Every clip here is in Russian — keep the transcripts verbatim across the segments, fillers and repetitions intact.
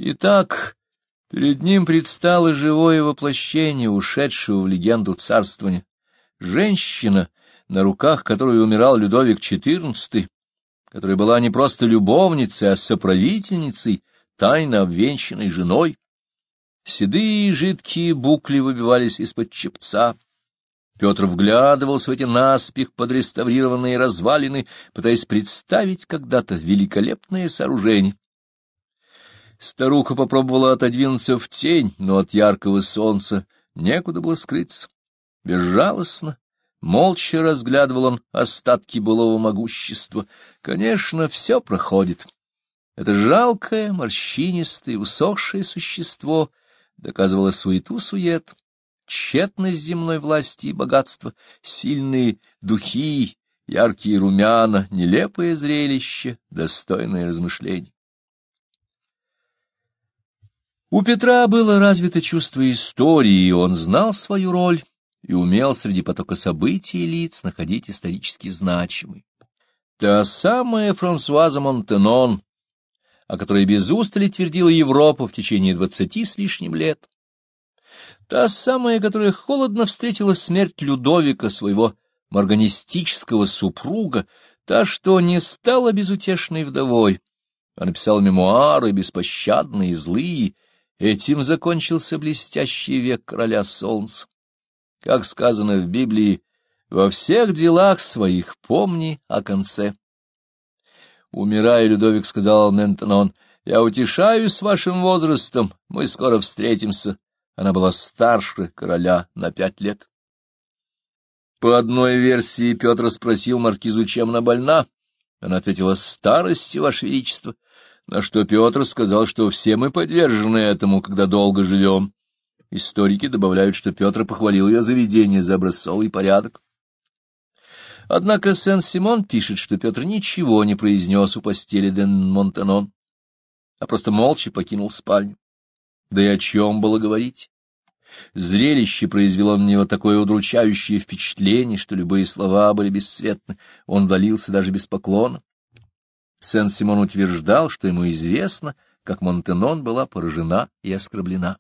Итак, перед ним предстало живое воплощение ушедшего в легенду царствования. Женщина, на руках которой умирал Людовик четырнадцатый, которая была не просто любовницей, а соправительницей, тайно обвенчанной женой. Седые жидкие букли выбивались из-под чепца. Петр вглядывался в эти наспех подреставрированные развалины, пытаясь представить когда-то великолепное сооружение. Старуха попробовала отодвинуться в тень, но от яркого солнца некуда было скрыться. Безжалостно, молча разглядывал он остатки былого могущества. Конечно, все проходит. Это жалкое, морщинистое, усохшее существо доказывало суету-сует, тщетность земной власти и богатства, сильные духи, яркие румяна, нелепое зрелище, достойное размышлений. У Петра было развито чувство истории, и он знал свою роль и умел среди потока событий и лиц находить исторически значимый. Та самая Франсуаза Монтенон, о которой без устали твердила Европа в течение двадцати с лишним лет. Та самая, которая холодно встретила смерть Людовика, своего морганистического супруга, та, что не стала безутешной вдовой, а написала мемуары беспощадные и злые. Этим закончился блестящий век короля солнца. Как сказано в Библии, во всех делах своих помни о конце. Умирая, Людовик сказал Монтенон: «Я утешаюсь вашим возрастом, мы скоро встретимся». Она была старше короля на пять лет. По одной версии Петр спросил маркизу, чем она больна. Она ответила: «Старостью, ваше величество», на что Петр сказал, что все мы подвержены этому, когда долго живем. Историки добавляют, что Петр похвалил ее заведение за образцовый порядок. Однако Сен-Симон пишет, что Петр ничего не произнес у постели де Монтенон, а просто молча покинул спальню. Да и о чем было говорить? Зрелище произвело на него такое удручающее впечатление, что любые слова были бесцветны, он удалился даже без поклона. Сен-Симон утверждал, что ему известно, как Монтенон была поражена и оскорблена.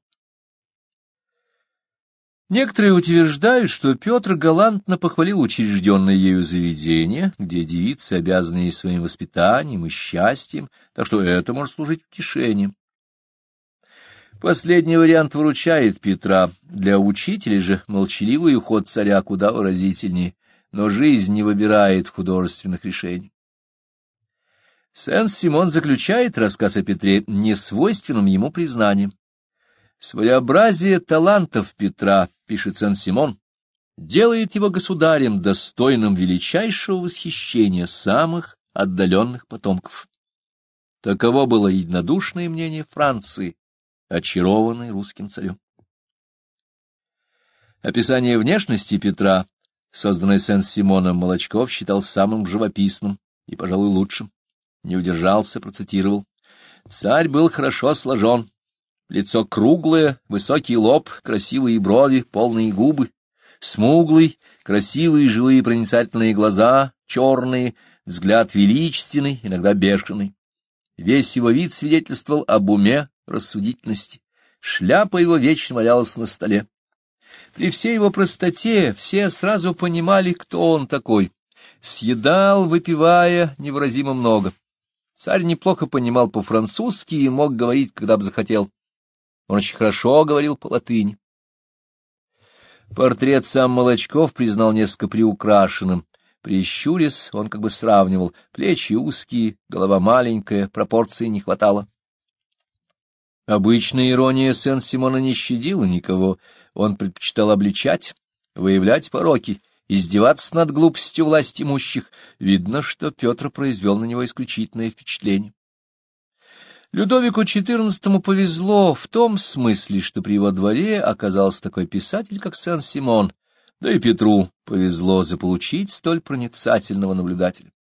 Некоторые утверждают, что Петр галантно похвалил учрежденное ею заведение, где девицы обязаны ей своим воспитанием и счастьем, так что это может служить утешением. Последний вариант выручает Петра, для учителя же молчаливый уход царя куда выразительнее, но жизнь не выбирает художественных решений. Сен-Симон заключает рассказ о Петре несвойственным ему признанием. «Своеобразие талантов Петра, — пишет Сен-Симон, — делает его государем, достойным величайшего восхищения самых отдаленных потомков». Таково было единодушное мнение Франции, очарованной русским царем. Описание внешности Петра, созданное Сен-Симоном, Молочков считал самым живописным и, пожалуй, лучшим. Не удержался, процитировал: «Царь был хорошо сложен, лицо круглое, высокий лоб, красивые брови, полные губы, смуглый, красивые живые проницательные глаза, черные, взгляд величественный, иногда бешеный. Весь его вид свидетельствовал об уме, рассудительности. Шляпа его вечно валялась на столе. При всей его простоте все сразу понимали, кто он такой. Съедал, выпивая, невыразимо много. Царь неплохо понимал по-французски и мог говорить, когда бы захотел. Он очень хорошо говорил по-латыни». Портрет сам Молочков признал несколько приукрашенным. Прищурясь, он как бы сравнивал: плечи узкие, голова маленькая, пропорций не хватало. Обычная ирония Сен-Симона не щадила никого, он предпочитал обличать, выявлять пороки, издеваться над глупостью власть имущих. Видно, что Петр произвел на него исключительное впечатление. Людовику четырнадцатому повезло в том смысле, что при его дворе оказался такой писатель, как Сен-Симон, да и Петру повезло заполучить столь проницательного наблюдателя.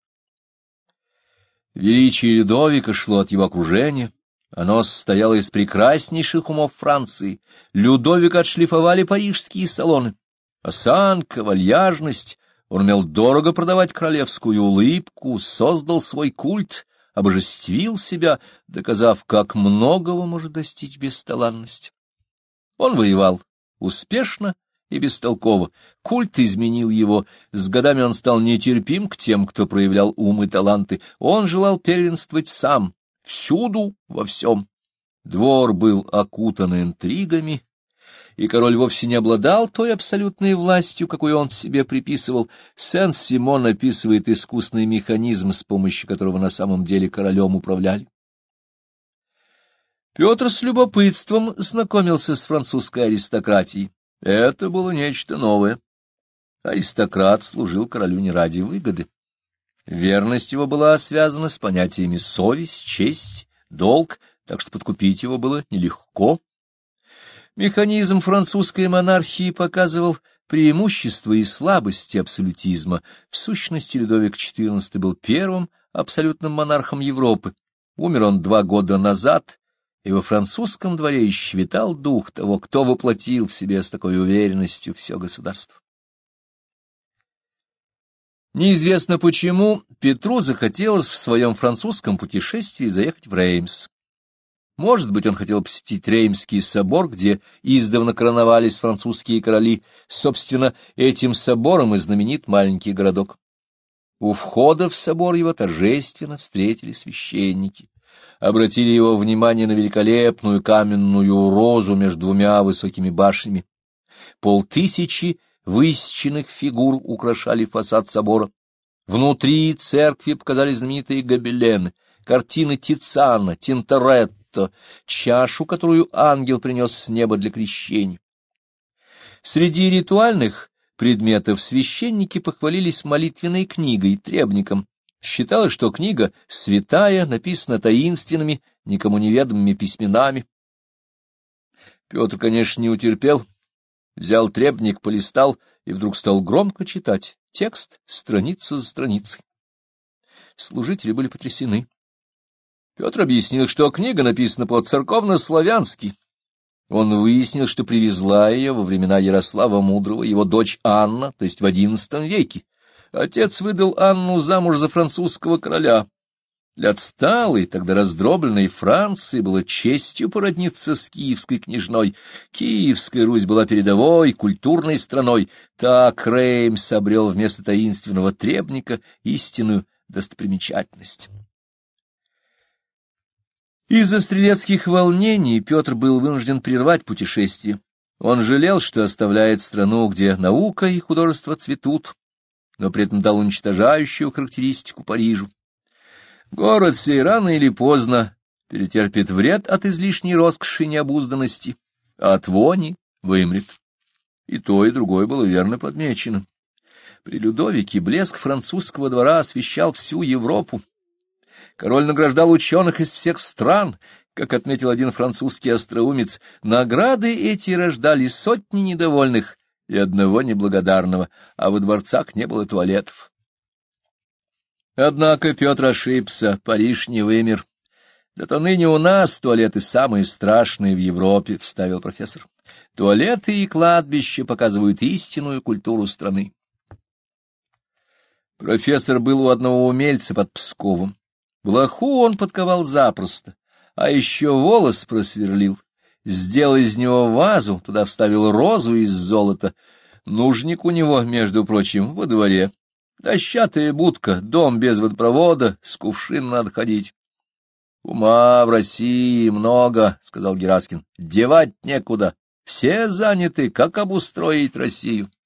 Величие Людовика шло от его окружения. Оно состояло из прекраснейших умов Франции. Людовика отшлифовали парижские салоны. Осанка, вальяжность, он умел дорого продавать королевскую улыбку, создал свой культ, обожествил себя, доказав, как многого может достичь бесталанность. Он воевал успешно и бестолково, культ изменил его, с годами он стал нетерпим к тем, кто проявлял ум и таланты, он желал первенствовать сам, всюду, во всем. Двор был окутан интригами, и король вовсе не обладал той абсолютной властью, какую он себе приписывал. Сен-Симон описывает искусный механизм, с помощью которого на самом деле королем управляли. Петр с любопытством знакомился с французской аристократией. Это было нечто новое. Аристократ служил королю не ради выгоды. Верность его была связана с понятиями совесть, честь, долг, так что подкупить его было нелегко. Механизм французской монархии показывал преимущества и слабости абсолютизма. В сущности, Людовик четырнадцатый был первым абсолютным монархом Европы. Умер он два года назад, и во французском дворе еще витал дух того, кто воплотил в себе с такой уверенностью все государство. Неизвестно почему Петру захотелось в своем французском путешествии заехать в Реймс. Может быть, он хотел посетить Реймский собор, где издавна короновались французские короли. Собственно, этим собором и знаменит маленький городок. У входа в собор его торжественно встретили священники. Обратили его внимание на великолепную каменную розу между двумя высокими башнями. Полтысячи высеченных фигур украшали фасад собора. Внутри церкви показали знаменитые гобелены, картины Тициана, Тинторетто, чашу, которую ангел принес с неба для крещения. Среди ритуальных предметов священники похвалились молитвенной книгой, требником. Считалось, что книга святая, написана таинственными, никому неведомыми письменами. Петр, конечно, не утерпел, взял требник, полистал и вдруг стал громко читать текст страницу за страницей. Служители были потрясены. Петр объяснил, что книга написана по-церковно-славянски. Он выяснил, что привезла ее во времена Ярослава Мудрого его дочь Анна, то есть в одиннадцатом веке. Отец выдал Анну замуж за французского короля. Для отсталой, тогда раздробленной Франции было честью породниться с киевской княжной. Киевская Русь была передовой, культурной страной. Так Реймс обрел вместо таинственного требника истинную достопримечательность. Из-за стрелецких волнений Петр был вынужден прервать путешествие. Он жалел, что оставляет страну, где наука и художество цветут, но при этом дал уничтожающую характеристику Парижу. Город сей рано или поздно перетерпит вред от излишней роскоши и необузданности, а от вони вымрет. И то, и другое было верно подмечено. При Людовике блеск французского двора освещал всю Европу. Король награждал ученых из всех стран, как отметил один французский остроумец. Награды эти рождали сотни недовольных и одного неблагодарного, а во дворцах не было туалетов. Однако Петр ошибся, Париж не вымер. Зато ныне у нас туалеты самые страшные в Европе, — вставил профессор. Туалеты и кладбища показывают истинную культуру страны. Профессор был у одного умельца под Псковом. Блоху он подковал запросто, а еще волос просверлил. Сделал из него вазу, туда вставил розу из золота. Нужник у него, между прочим, во дворе. Дощатая будка, дом без водопровода, с кувшином надо ходить. — Ума в России много, — сказал Гераскин, — девать некуда. Все заняты, как обустроить Россию.